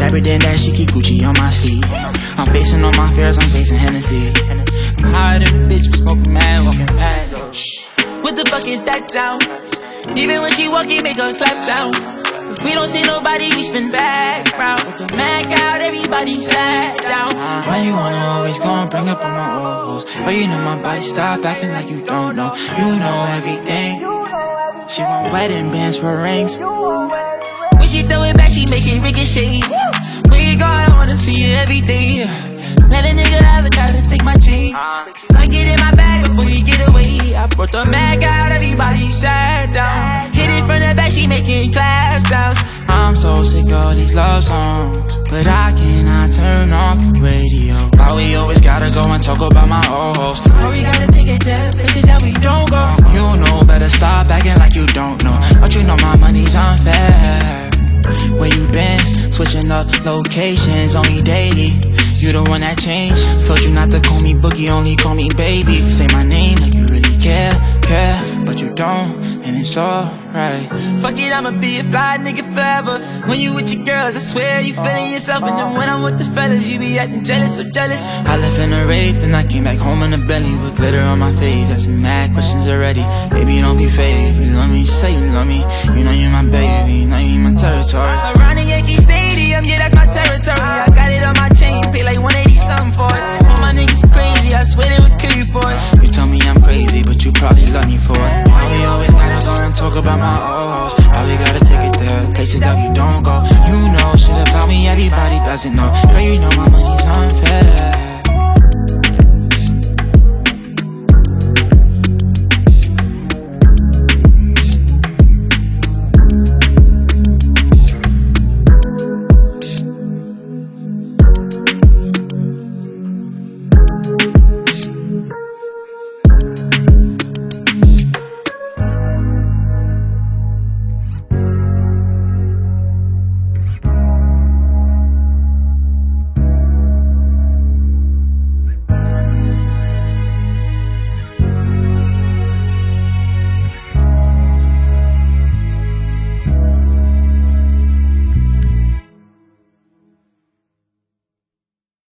Everything that she keep Gucci on my sleeve. I'm facing all my fears, I'm facing Hennessy. I'm higher than a bitch, we smoking mad, walking mad. What the fuck is that sound? Even when she walking, make her clap sound. If we don't see nobody, we spin back round. With the Mac out, everybody sat down. Why you wanna always go and bring up on my old hoes? Oh, you know my body, stop acting like you don't know. You know everything. She want wedding bands for rings. When she throw it back, she make it ricochet. Where you going, I wanna see you every day. Let a nigga have it, gotta take my chain. I get in my bag before you get away. I brought the Mac out, everybody sat down. Hit it from the back, she making clap sounds. I'm so sick of all these love songs, but I cannot turn off the radio. Why we always gotta go and talk about my old hoes? Why we gotta take it there, places that we don't go. You know better, stop acting like you don't know. But you know my money's unfair. Where you been? Switching up locations on me daily. You the one that changed. Told you not to call me Boogie, only call me baby. Say my name like you really care, but you don't, and it's alright. Fuck it, I'ma be a fly nigga forever. When you with your girls, I swear you feeling yourself. And then when I'm with the fellas, you be acting jealous, so jealous. I left in a rave, then I came back home in a Bentley with glitter on my face. Asking mad questions already. Baby, don't be fake. If you love me, just say you love me. You know you're my baby, you know you're my territory. Around the Yankee Stadium, yeah, that's my territory. I got it on my chain, pay like 180 something for it. All my niggas crazy, I swear they would kill you for it. You tell me I'm crazy, but you probably love me for it. Why we always gotta go and talk about my old hoes? Why we gotta take it there, places that we don't go? You know shit about me, everybody doesn't know. Girl, you know my money's unfair.